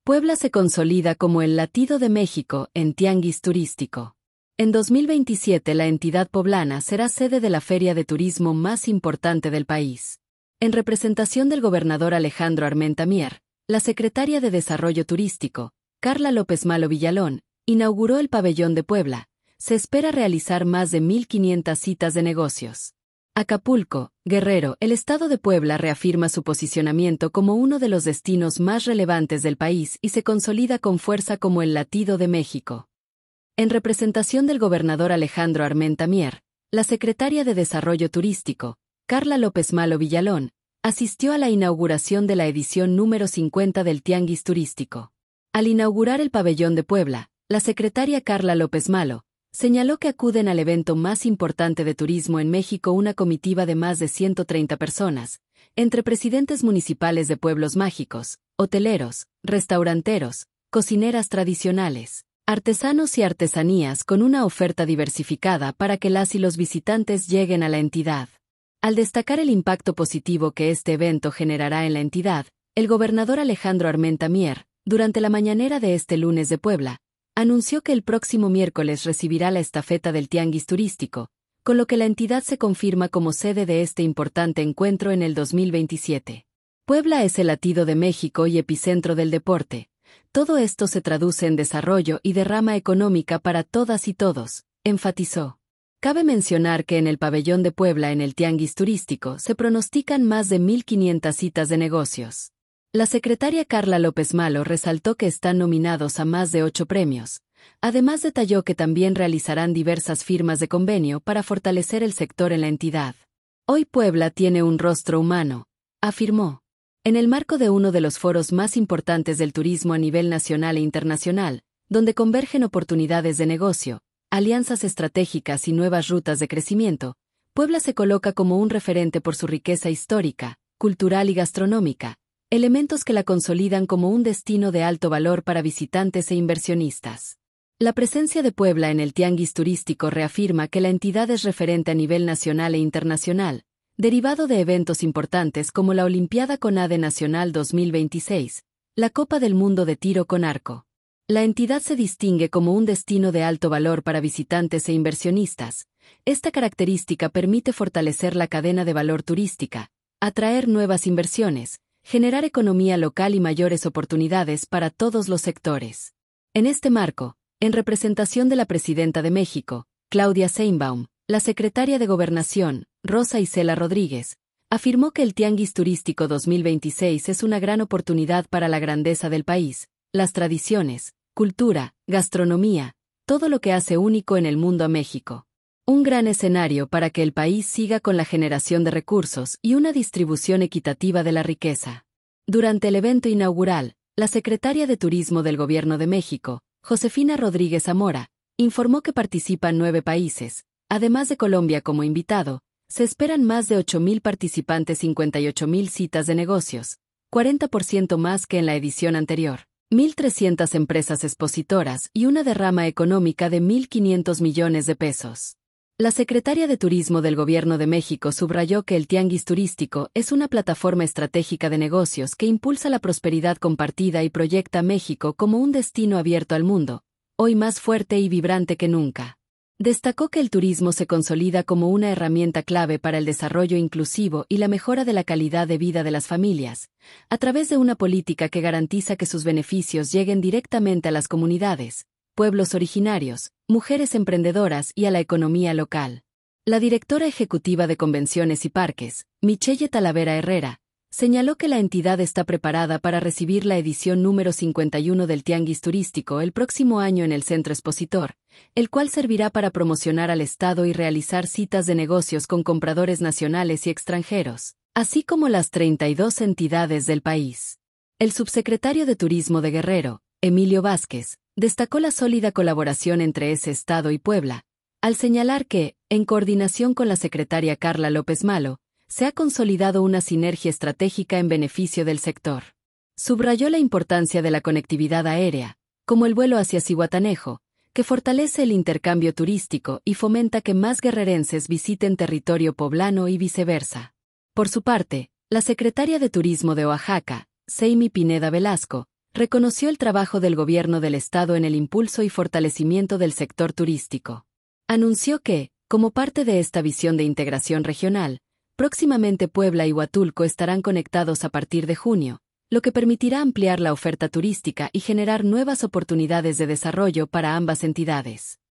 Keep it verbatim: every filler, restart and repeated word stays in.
Puebla se consolida como el latido de México en tianguis turístico. En dos mil veintisiete la entidad poblana será sede de la feria de turismo más importante del país. En representación del gobernador Alejandro Armenta Mier, la secretaria de Desarrollo Turístico, Carla López Malo Villalón, inauguró el pabellón de Puebla. Se espera realizar más de mil quinientas citas de negocios. Acapulco, Guerrero. El estado de Puebla reafirma su posicionamiento como uno de los destinos más relevantes del país y se consolida con fuerza como el latido de México. En representación del gobernador Alejandro Armenta Mier, la secretaria de Desarrollo Turístico, Carla López Malo Villalón, asistió a la inauguración de la edición número cincuenta del Tianguis Turístico. Al inaugurar el pabellón de Puebla, la secretaria Carla López Malo señaló que acuden al evento más importante de turismo en México una comitiva de más de ciento treinta personas, entre presidentes municipales de pueblos mágicos, hoteleros, restauranteros, cocineras tradicionales, artesanos y artesanías con una oferta diversificada para que las y los visitantes lleguen a la entidad. Al destacar el impacto positivo que este evento generará en la entidad, el gobernador Alejandro Armenta Mier, durante la mañanera de este lunes de Puebla, anunció que el próximo miércoles recibirá la estafeta del Tianguis Turístico, con lo que la entidad se confirma como sede de este importante encuentro en el dos mil veintisiete. Puebla es el latido de México y epicentro del deporte. Todo esto se traduce en desarrollo y derrama económica para todas y todos, enfatizó. Cabe mencionar que en el pabellón de Puebla en el Tianguis Turístico se pronostican más de mil quinientas citas de negocios. La secretaria Carla López Malo resaltó que están nominados a más de ocho premios. Además detalló que también realizarán diversas firmas de convenio para fortalecer el sector en la entidad. Hoy Puebla tiene un rostro humano, afirmó. En el marco de uno de los foros más importantes del turismo a nivel nacional e internacional, donde convergen oportunidades de negocio, alianzas estratégicas y nuevas rutas de crecimiento, Puebla se coloca como un referente por su riqueza histórica, cultural y gastronómica, elementos que la consolidan como un destino de alto valor para visitantes e inversionistas. La presencia de Puebla en el Tianguis Turístico reafirma que la entidad es referente a nivel nacional e internacional, derivado de eventos importantes como la Olimpiada CONADE Nacional dos mil veintiséis, la Copa del Mundo de Tiro con Arco. La entidad se distingue como un destino de alto valor para visitantes e inversionistas. Esta característica permite fortalecer la cadena de valor turística, atraer nuevas inversiones, generar economía local y mayores oportunidades para todos los sectores. En este marco, en representación de la presidenta de México, Claudia Sheinbaum, la secretaria de Gobernación, Rosa Isela Rodríguez, afirmó que el Tianguis Turístico dos mil veintiséis es una gran oportunidad para la grandeza del país, las tradiciones, cultura, gastronomía, todo lo que hace único en el mundo a México. Un gran escenario para que el país siga con la generación de recursos y una distribución equitativa de la riqueza. Durante el evento inaugural, la secretaria de Turismo del Gobierno de México, Josefina Rodríguez Zamora, informó que participan nueve países. Además de Colombia como invitado, se esperan más de ocho mil participantes, cincuenta y ocho mil citas de negocios, cuarenta por ciento más que en la edición anterior, mil trescientas empresas expositoras y una derrama económica de mil quinientos millones de pesos. La secretaria de Turismo del Gobierno de México subrayó que el Tianguis Turístico es una plataforma estratégica de negocios que impulsa la prosperidad compartida y proyecta a México como un destino abierto al mundo, hoy más fuerte y vibrante que nunca. Destacó que el turismo se consolida como una herramienta clave para el desarrollo inclusivo y la mejora de la calidad de vida de las familias, a través de una política que garantiza que sus beneficios lleguen directamente a las comunidades, pueblos originarios, mujeres emprendedoras y a la economía local. La directora ejecutiva de Convenciones y Parques, Michelle Talavera Herrera, señaló que la entidad está preparada para recibir la edición número cincuenta y uno del Tianguis Turístico el próximo año en el Centro Expositor, el cual servirá para promocionar al Estado y realizar citas de negocios con compradores nacionales y extranjeros, así como las treinta y dos entidades del país. El subsecretario de Turismo de Guerrero, Emilio Vázquez, destacó la sólida colaboración entre ese estado y Puebla, al señalar que, en coordinación con la secretaria Carla López Malo, se ha consolidado una sinergia estratégica en beneficio del sector. Subrayó la importancia de la conectividad aérea, como el vuelo hacia Zihuatanejo, que fortalece el intercambio turístico y fomenta que más guerrerenses visiten territorio poblano y viceversa. Por su parte, la secretaria de Turismo de Oaxaca, Seimi Pineda Velasco, reconoció el trabajo del gobierno del estado en el impulso y fortalecimiento del sector turístico. Anunció que, como parte de esta visión de integración regional, próximamente Puebla y Huatulco estarán conectados a partir de junio, lo que permitirá ampliar la oferta turística y generar nuevas oportunidades de desarrollo para ambas entidades.